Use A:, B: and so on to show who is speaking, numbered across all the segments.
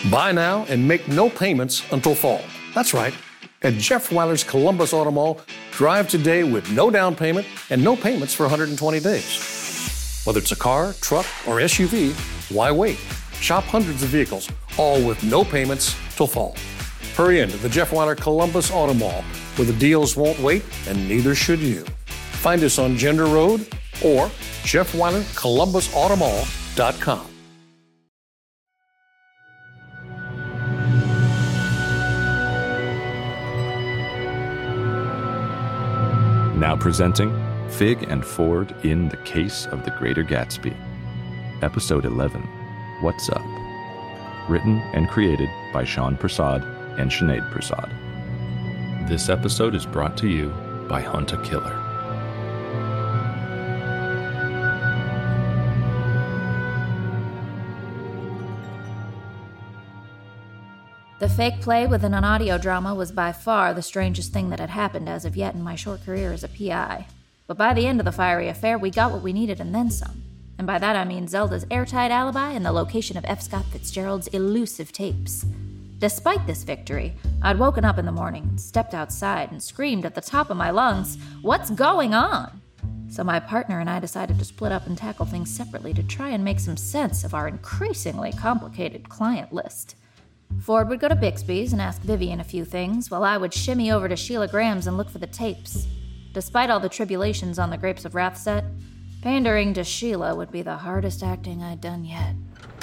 A: Buy now and make no payments until fall. That's right. At Jeff Weiler's Columbus Auto Mall, drive today with no down payment and no payments for 120 days. Whether it's a car, truck, or SUV, why wait? Shop hundreds of vehicles, all with no payments till fall. Hurry into the Jeff Weiler Columbus Auto Mall, where the deals won't wait and neither should you. Find us on Gender Road or JeffWeilerColumbusAutomall.com.
B: Now presenting Fig and Ford in The Case of the Greater Gatsby. Episode 11, What's Up? Written and created by Sean Prasad and Sinead Prasad. This episode is brought to you by Hunt a Killer.
C: The fake play within an audio drama was by far the strangest thing that had happened as of yet in my short career as a PI. But by the end of the fiery affair, we got what we needed and then some. And by that I mean Zelda's airtight alibi and the location of F. Scott Fitzgerald's elusive tapes. Despite this victory, I'd woken up in the morning and stepped outside and screamed at the top of my lungs, "What's going on?" So my partner and I decided to split up and tackle things separately to try and make some sense of our increasingly complicated client list. Ford would go to Bixby's and ask Vivian a few things, while I would shimmy over to Sheila Graham's and look for the tapes. Despite all the tribulations on the Grapes of Wrath set, pandering to Sheila would be the hardest acting I'd done yet.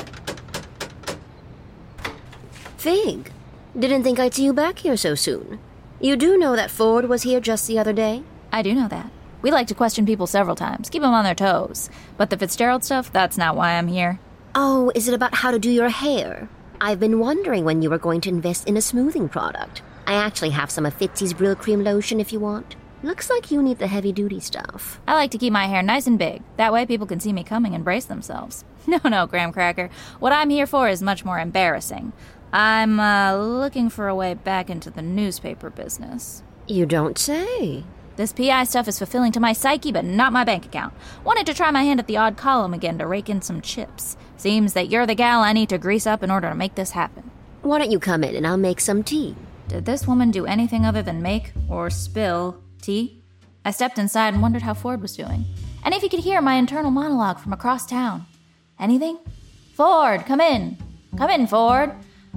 D: Fig, didn't think I'd see you back here so soon. You do know that Ford was here just the other day?
C: I do know that. We like to question people several times, keep them on their toes. But the Fitzgerald stuff, that's not why I'm here.
D: Oh, is it about how to do your hair? I've been wondering when you were going to invest in a smoothing product. I actually have some of Fitzy's Brill Cream lotion if you want. Looks like you need the heavy-duty stuff.
C: I like to keep my hair nice and big. That way people can see me coming and brace themselves. No, Graham Cracker. What I'm here for is much more embarrassing. I'm looking for a way back into the newspaper business.
D: You don't say.
C: This PI stuff is fulfilling to my psyche, but not my bank account. Wanted to try my hand at the odd column again to rake in some chips. Seems that you're the gal I need to grease up in order to make this happen.
D: Why don't you come in and I'll make some tea?
C: Did this woman do anything other than make or spill tea? I stepped inside and wondered how Ford was doing. And if he could hear my internal monologue from across town. Anything? Ford, come in. Come in, Ford.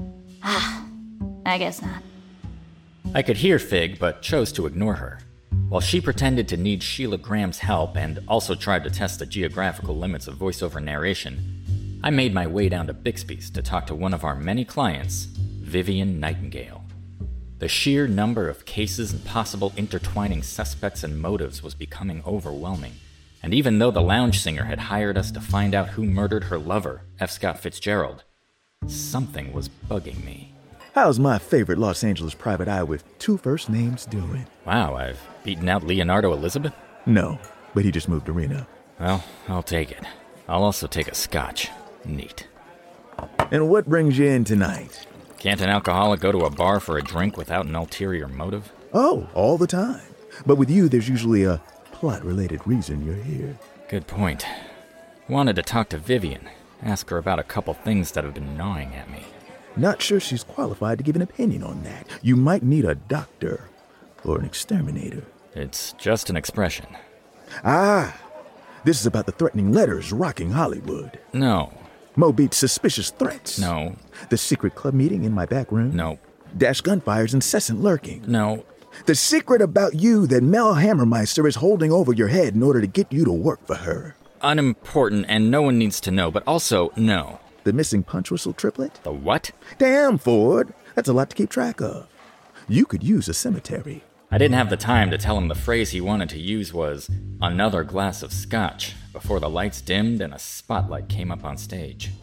C: I guess not.
E: I could hear Fig, but chose to ignore her. While she pretended to need Sheila Graham's help and also tried to test the geographical limits of voiceover narration, I made my way down to Bixby's to talk to one of our many clients, Vivian Nightingale. The sheer number of cases and possible intertwining suspects and motives was becoming overwhelming, and even though the lounge singer had hired us to find out who murdered her lover, F. Scott Fitzgerald, something was bugging me.
F: How's my favorite Los Angeles private eye with two first names doing?
E: Wow, I've beaten out Leonardo Elizabeth?
F: No, but he just moved to Reno.
E: Well, I'll take it. I'll also take a scotch. Neat.
F: And what brings you in tonight?
E: Can't an alcoholic go to a bar for a drink without an ulterior motive?
F: Oh, all the time. But with you, there's usually a plot-related reason you're here.
E: Good point. Wanted to talk to Vivian. Ask her about a couple things that have been gnawing at me.
F: Not sure she's qualified to give an opinion on that. You might need a doctor or an exterminator.
E: It's just an expression.
F: Ah, this is about the threatening letters rocking Hollywood.
E: No.
F: Mobeat's suspicious threats.
E: No.
F: The secret club meeting in my back room.
E: No.
F: Dash Gunfire's incessant lurking.
E: No.
F: The secret about you that Mel Hammermeister is holding over your head in order to get you to work for her.
E: Unimportant, and no one needs to know, but also no.
F: The missing punch whistle triplet?
E: The what?
F: Damn, Ford. That's a lot to keep track of. You could use a cemetery.
E: I didn't have the time to tell him the phrase he wanted to use was another glass of scotch before the lights dimmed and a spotlight came up on stage.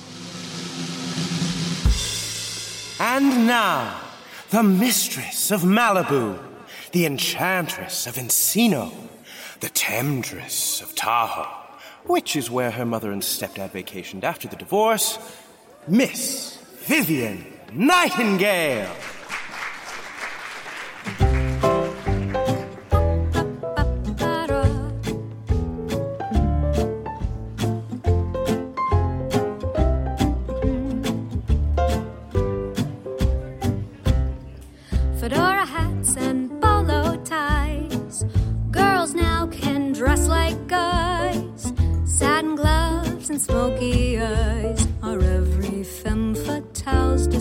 G: And now, the mistress of Malibu, the enchantress of Encino, the temptress of Tahoe, which is where her mother and stepdad vacationed after the divorce, Miss Vivian Nightingale.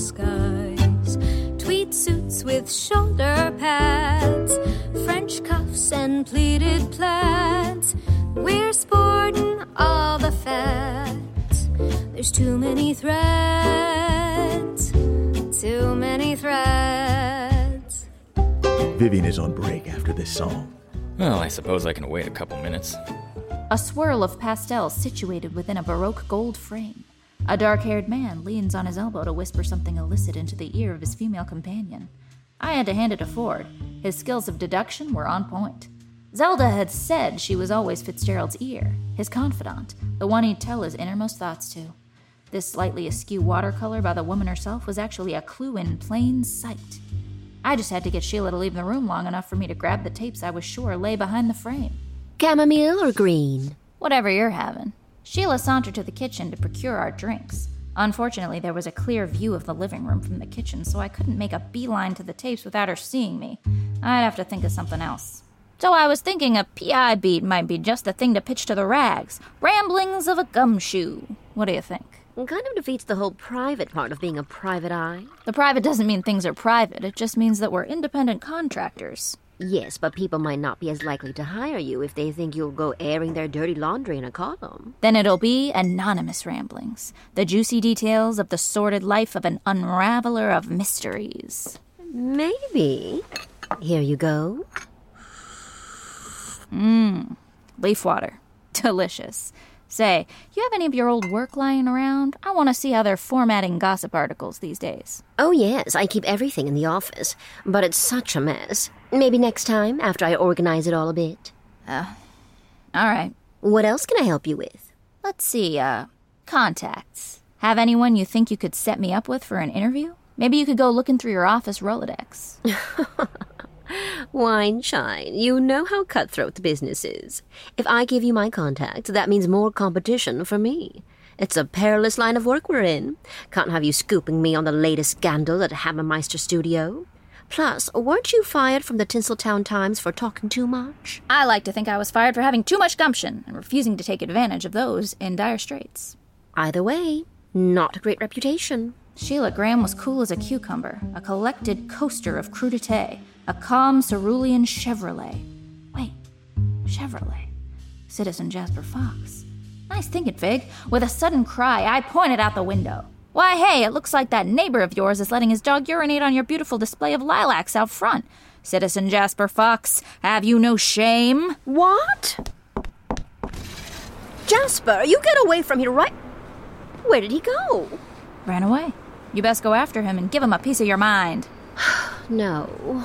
H: skies. Tweed suits with shoulder pads, French cuffs and pleated plaids. We're sporting all the fads. There's too many threads, too many threads.
F: Vivian is on break after this song.
E: Well, I suppose I can wait a couple minutes.
C: A swirl of pastels situated within a Baroque gold frame. A dark-haired man leans on his elbow to whisper something illicit into the ear of his female companion. I had to hand it to Ford. His skills of deduction were on point. Zelda had said she was always Fitzgerald's ear, his confidant, the one he'd tell his innermost thoughts to. This slightly askew watercolor by the woman herself was actually a clue in plain sight. I just had to get Sheila to leave the room long enough for me to grab the tapes I was sure lay behind the frame.
D: Chamomile or green?
C: Whatever you're having. Sheila sauntered to the kitchen to procure our drinks. Unfortunately, there was a clear view of the living room from the kitchen, so I couldn't make a beeline to the tapes without her seeing me. I'd have to think of something else. So I was thinking a PI beat might be just the thing to pitch to the rags. Ramblings of a gumshoe. What do you think?
D: It kind of defeats the whole private part of being a private eye.
C: The private doesn't mean things are private. It just means that we're independent contractors.
D: Yes, but people might not be as likely to hire you if they think you'll go airing their dirty laundry in a column.
C: Then it'll be anonymous ramblings. The juicy details of the sordid life of an unraveler of mysteries.
D: Maybe. Here you go.
C: Leaf water. Delicious. Say, you have any of your old work lying around? I want to see how they're formatting gossip articles these days.
D: Oh, yes, I keep everything in the office, but it's such a mess. Maybe next time, after I organize it all a bit.
C: All right.
D: What else can I help you with?
C: Let's see, contacts. Have anyone you think you could set me up with for an interview? Maybe you could go looking through your office Rolodex.
D: Wine shine, you know how cutthroat the business is. If I give you my contacts, that means more competition for me. It's a perilous line of work we're in. Can't have you scooping me on the latest scandal at Hammermeister Studio. Plus, weren't you fired from the Tinseltown Times for talking too much?
C: I like to think I was fired for having too much gumption and refusing to take advantage of those in dire straits.
D: Either way, not a great reputation.
C: Sheila Graham was cool as a cucumber, a collected coaster of crudité, a calm cerulean Chevrolet. Wait, Chevrolet. Citizen Jasper Fox. Nice thinking, Fig. With a sudden cry, I pointed out the window. Why, hey, it looks like that neighbor of yours is letting his dog urinate on your beautiful display of lilacs out front. Citizen Jasper Fox, have you no shame?
D: What? Jasper, you get away from here right... Where did he go?
C: Ran away. You best go after him and give him a piece of your mind.
D: No.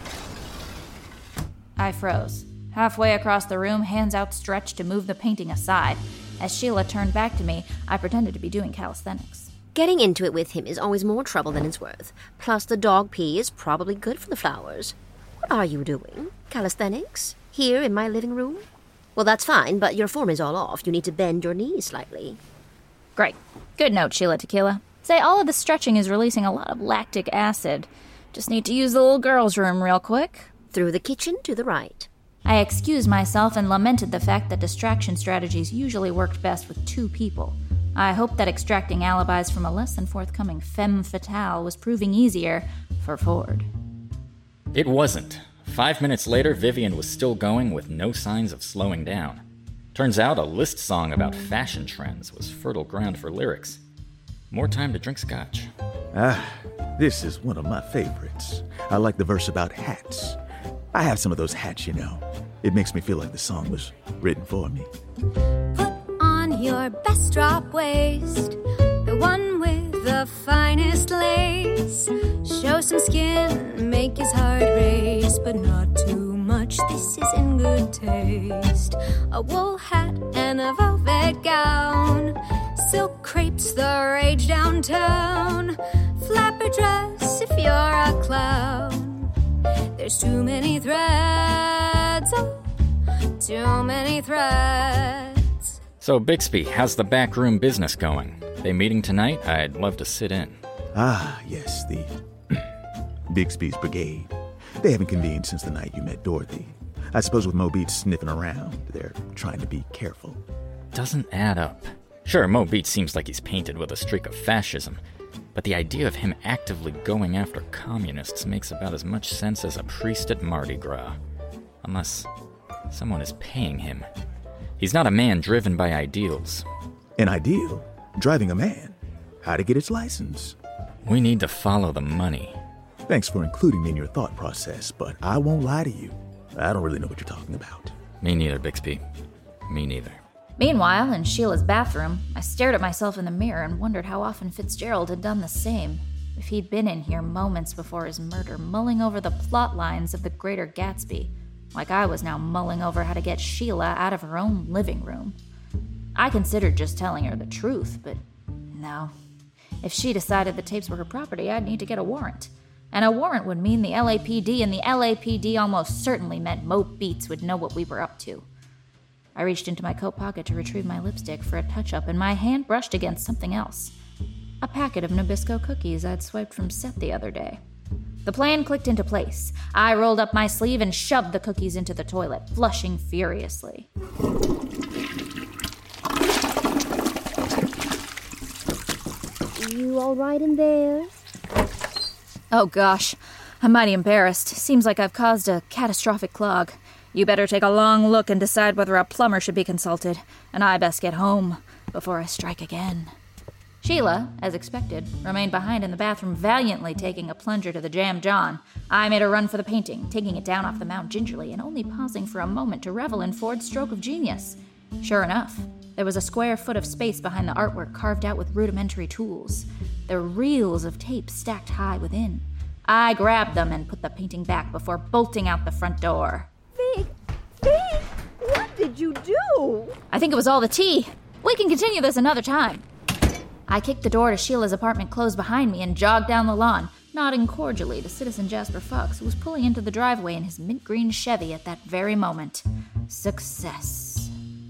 C: I froze. Halfway across the room, hands outstretched to move the painting aside. As Sheila turned back to me, I pretended to be doing calisthenics.
D: Getting into it with him is always more trouble than it's worth. Plus, the dog pee is probably good for the flowers. What are you doing? Calisthenics? Here in my living room? Well, that's fine, but your form is all off. You need to bend your knees slightly.
C: Great. Good note, Sheila Tequila. Say, all of the stretching is releasing a lot of lactic acid. Just need to use the little girl's room real quick.
D: Through the kitchen to the right.
C: I excused myself and lamented the fact that distraction strategies usually worked best with two people. I hoped that extracting alibis from a less than forthcoming femme fatale was proving easier for Ford.
E: It wasn't. 5 minutes later, Vivian was still going with no signs of slowing down. Turns out a list song about fashion trends was fertile ground for lyrics. More time to drink scotch.
F: This is one of my favorites. I like the verse about hats. I have some of those hats, you know. It makes me feel like the song was written for me.
H: Put on your best drop waist, the one with the finest lace. Show some skin, make his heart race, but not too much, this is in good taste. A wool hat and a velvet gown, silk crepes the rage downtown. Flapper dress if you're a clown. There's too many threads, oh, too many threads.
E: So, Bixby, how's the backroom business going? They meeting tonight? I'd love to sit in.
F: Ah, yes, the Bixby's Brigade. They haven't convened since the night you met Dorothy. I suppose with Mo Beats sniffing around, they're trying to be careful.
E: Doesn't add up. Sure, Mo Beats seems like he's painted with a streak of fascism, But the idea of him actively going after communists makes about as much sense as a priest at Mardi Gras. Unless someone is paying him. He's not a man driven by ideals.
F: An ideal? Driving a man? How to get its license?
E: We need to follow the money.
F: Thanks for including me in your thought process, but I won't lie to you. I don't really know what you're talking about.
E: Me neither, Bixby. Me neither.
C: Meanwhile, in Sheila's bathroom, I stared at myself in the mirror and wondered how often Fitzgerald had done the same. If he'd been in here moments before his murder, mulling over the plot lines of The Greater Gatsby, like I was now mulling over how to get Sheila out of her own living room. I considered just telling her the truth, but no. If she decided the tapes were her property, I'd need to get a warrant. And a warrant would mean the LAPD, and the LAPD almost certainly meant Mo Beats would know what we were up to. I reached into my coat pocket to retrieve my lipstick for a touch-up, and my hand brushed against something else. A packet of Nabisco cookies I'd swiped from Seth the other day. The plan clicked into place. I rolled up my sleeve and shoved the cookies into the toilet, flushing furiously.
D: You all right in there?
C: Oh gosh, I'm mighty embarrassed. Seems like I've caused a catastrophic clog. You better take a long look and decide whether a plumber should be consulted, and I best get home before I strike again. Sheila, as expected, remained behind in the bathroom, valiantly taking a plunger to the Jam John. I made a run for the painting, taking it down off the mount gingerly and only pausing for a moment to revel in Ford's stroke of genius. Sure enough, there was a square foot of space behind the artwork carved out with rudimentary tools. There were reels of tape stacked high within. I grabbed them and put the painting back before bolting out the front door.
D: Fig, what did you do?
C: I think it was all the tea. We can continue this another time. I kicked the door to Sheila's apartment closed behind me and jogged down the lawn, nodding cordially to Citizen Jasper Fox, who was pulling into the driveway in his mint green Chevy at that very moment. Success.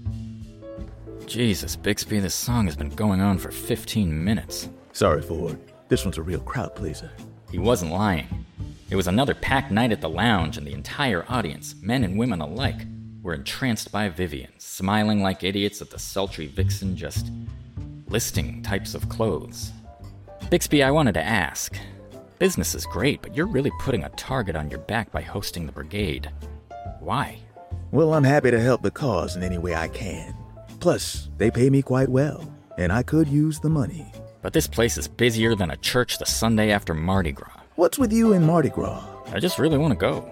E: Jesus, Bixby, this song has been going on for 15 minutes.
F: Sorry, Ford. This one's a real crowd pleaser.
E: He wasn't lying. It was another packed night at the lounge, and the entire audience, men and women alike, were entranced by Vivian, smiling like idiots at the sultry vixen just listing types of clothes. Bixby, I wanted to ask. Business is great, but you're really putting a target on your back by hosting the brigade. Why?
F: Well, I'm happy to help the cause in any way I can. Plus, they pay me quite well, and I could use the money.
E: But this place is busier than a church the Sunday after Mardi Gras.
F: What's with you and Mardi Gras?
E: I just really want to go.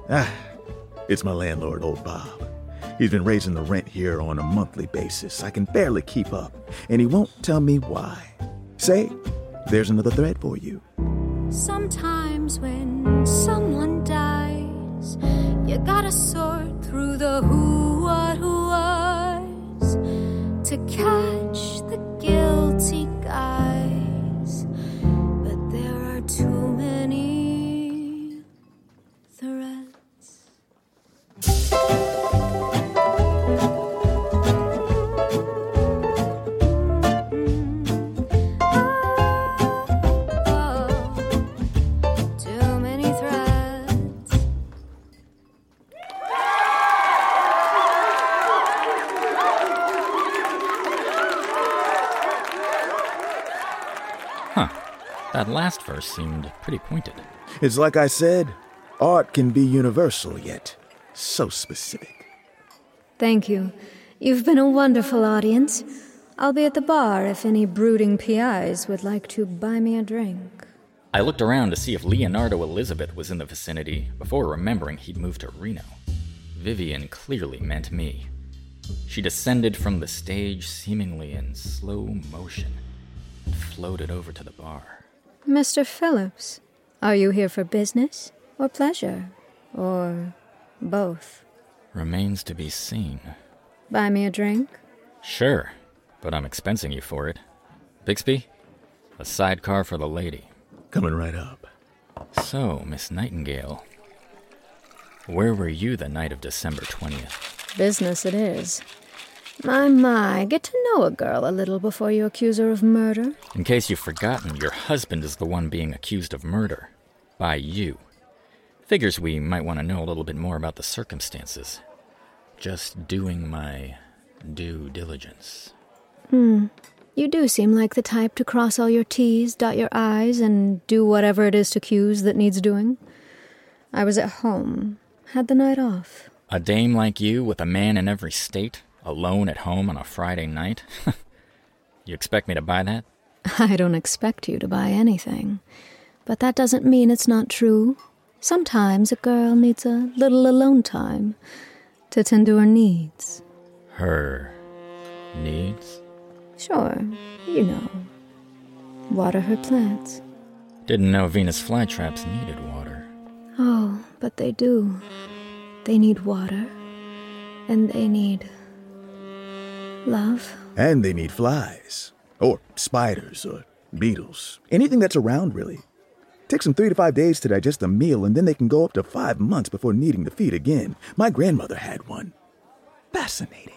F: It's my landlord, old Bob. He's been raising the rent here on a monthly basis. I can barely keep up, and he won't tell me why. Say, there's another thread for you.
H: Sometimes when someone dies, you gotta sort through the who, what, who was to catch the guilty guys. But there are too many threads.
E: That last verse seemed pretty pointed.
F: It's like I said, art can be universal, yet so specific.
H: Thank you. You've been a wonderful audience. I'll be at the bar if any brooding PIs would like to buy me a drink.
E: I looked around to see if Leonardo Elizabeth was in the vicinity before remembering he'd moved to Reno. Vivian clearly meant me. She descended from the stage seemingly in slow motion and floated over to the bar.
H: Mr. Phillips, are you here for business or pleasure? Or both?
E: Remains to be seen.
H: Buy me a drink?
E: Sure, but I'm expensing you for it. Bixby, a sidecar for the lady.
F: Coming right up.
E: So, Miss Nightingale, where were you the night of December 20th?
H: Business it is. My, get to know a girl a little before you accuse her of murder.
E: In case you've forgotten, your husband is the one being accused of murder. By you. Figures we might want to know a little bit more about the circumstances. Just doing my due diligence.
H: You do seem like the type to cross all your T's, dot your I's, and do whatever it is to Q's that needs doing. I was at home. Had the night off.
E: A dame like you with a man in every state, alone at home on a Friday night? You expect me to buy that?
H: I don't expect you to buy anything. But that doesn't mean it's not true. Sometimes a girl needs a little alone time to tend to her needs.
E: Her needs?
H: Sure, you know. Water her plants.
E: Didn't know Venus flytraps needed water.
H: Oh, but they do. They need water. And they need love.
F: And they need flies. Or spiders, or beetles. Anything that's around, really. Takes them 3 to 5 days to digest a meal, and then they can go up to 5 months before needing to feed again. My grandmother had one. Fascinating.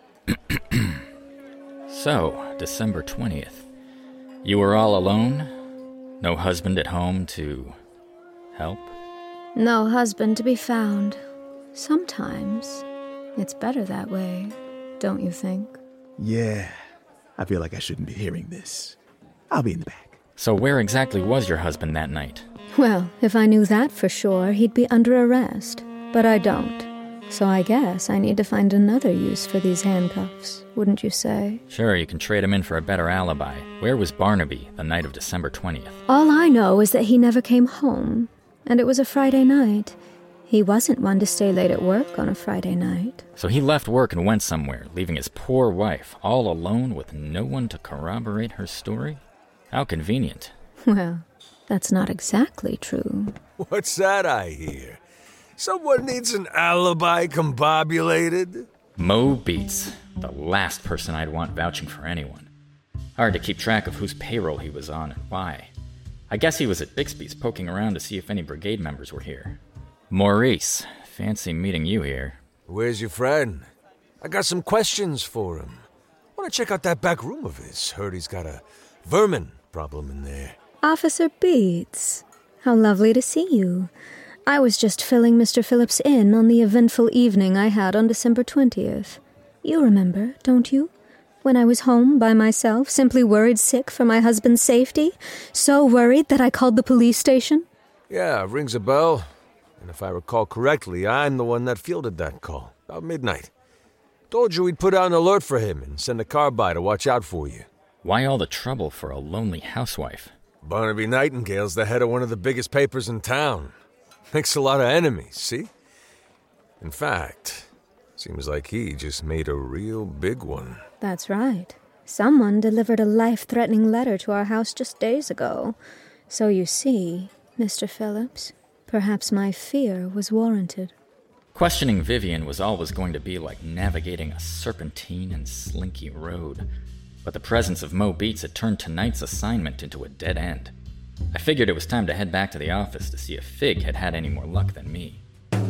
E: So, December 20th. You were all alone? No husband at home to help?
H: No husband to be found. Sometimes it's better that way, don't you think?
F: Yeah, I feel like I shouldn't be hearing this. I'll be in the back.
E: So where exactly was your husband that night?
H: Well, if I knew that for sure, he'd be under arrest. But I don't. So I guess I need to find another use for these handcuffs, wouldn't you say?
E: Sure, you can trade him in for a better alibi. Where was Barnaby the night of December 20th?
H: All I know is that he never came home. And it was a Friday night. He wasn't one to stay late at work on a Friday night.
E: So he left work and went somewhere, leaving his poor wife all alone with no one to corroborate her story? How convenient.
H: Well, that's not exactly true.
I: What's that I hear? Someone needs an alibi combobulated?
E: Mo Beats, the last person I'd want vouching for anyone. Hard to keep track of whose payroll he was on and why. I guess he was at Bixby's poking around to see if any brigade members were here. Maurice, fancy meeting you here.
I: Where's your friend? I got some questions for him. Want to check out that back room of his. Heard he's got a vermin problem in there.
H: Officer Beats, how lovely to see you. I was just filling Mr. Phillips in on the eventful evening I had on December 20th. You remember, don't you? When I was home by myself, simply worried sick for my husband's safety. So worried that I called the police station.
I: Yeah, rings a bell. And if I recall correctly, I'm the one that fielded that call. About midnight. Told you we'd put out an alert for him and send a car by to watch out for you.
E: Why all the trouble for a lonely housewife?
I: Barnaby Nightingale's the head of one of the biggest papers in town. Makes a lot of enemies, see? In fact, seems like he just made a real big one.
H: That's right. Someone delivered a life-threatening letter to our house just days ago. So you see, Mr. Phillips, perhaps my fear was warranted.
E: Questioning Vivian was always going to be like navigating a serpentine and slinky road. But the presence of Mo Beats had turned tonight's assignment into a dead end. I figured it was time to head back to the office to see if Fig had had any more luck than me.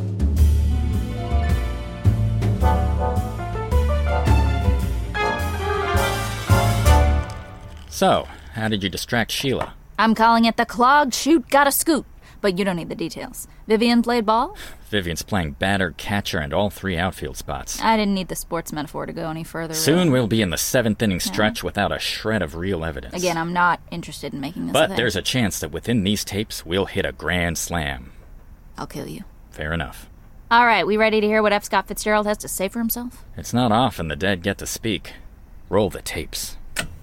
E: So, how did you distract Sheila?
C: I'm calling it the clogged chute got a scoot, but you don't need the details. Vivian played ball?
E: Vivian's playing batter, catcher, and all 3 outfield spots.
C: I didn't need the sports metaphor to go any further.
E: Soon we'll be in the 7th inning stretch without a shred of real evidence.
C: Again, I'm not interested in making this a
E: But
C: thing.
E: there's a chance that within these tapes, we'll hit a grand slam.
C: I'll kill you.
E: Fair enough.
C: All right, we ready to hear what F. Scott Fitzgerald has to say for himself?
E: It's not often the dead get to speak. Roll the tapes.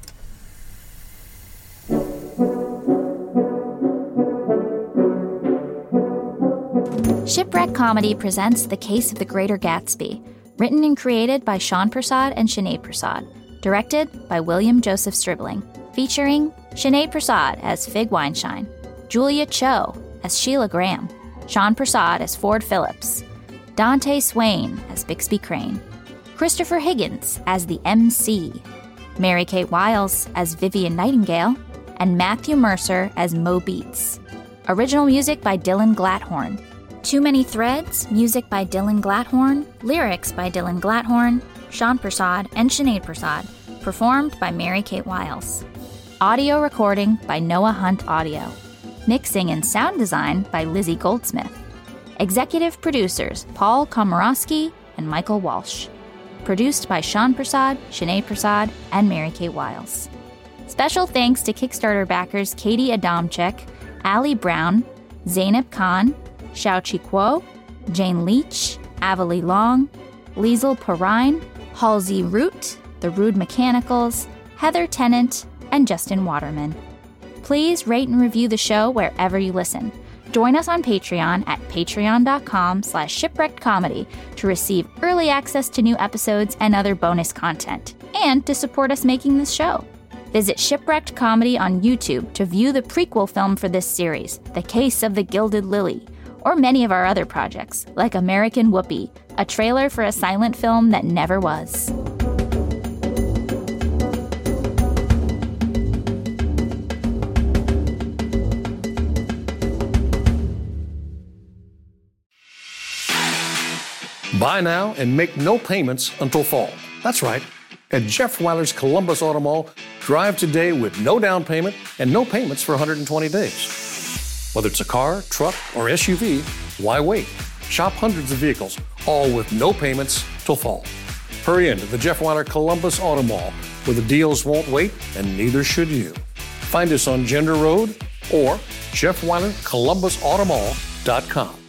C: Shipwreck Comedy presents The Case of the Greater Gatsby, written and created by Sean Prasad and Sinead Prasad, directed by William Joseph Stribling, featuring Sinead Prasad as Fig Weinstein, Julia Cho as Sheila Graham, Sean Prasad as Ford Phillips, Dante Swain as Bixby Crane, Christopher Higgins as the MC, Mary Kate Wiles as Vivian Nightingale, and Matthew Mercer as Mo Beats. Original music by Dylan Glatthorn. Too Many Threads, music by Dylan Glatthorn, lyrics by Dylan Glatthorn, Sean Prasad, and Sinead Prasad, performed by Mary Kate Wiles. Audio recording by Noah Hunt Audio. Mixing and sound design by Lizzie Goldsmith. Executive producers Paul Komorowski and Michael Walsh. Produced by Sean Prasad, Shanae Prasad, and Mary Kay Wiles. Special thanks to Kickstarter backers Katie Adamczyk, Ali Brown, Zainab Khan, Xiaoqi Kuo, Jane Leach, Avalie Long, Liesl Perrine, Halsey Root, The Rude Mechanicals, Heather Tennant, and Justin Waterman. Please rate and review the show wherever you listen. Join us on Patreon at patreon.com/shipwreckedcomedy to receive early access to new episodes and other bonus content, and to support us making this show. Visit Shipwrecked Comedy on YouTube to view the prequel film for this series, The Case of the Gilded Lily, or many of our other projects, like American Whoopee, a trailer for a silent film that never was.
A: Buy now and make no payments until fall. That's right. At Jeff Weiler's Columbus Auto Mall, drive today with no down payment and no payments for 120 days. Whether it's a car, truck, or SUV, why wait? Shop hundreds of vehicles, all with no payments till fall. Hurry into the Jeff Weiler Columbus Auto Mall, where the deals won't wait and neither should you. Find us on Gender Road or JeffWeilerColumbusAutomall.com.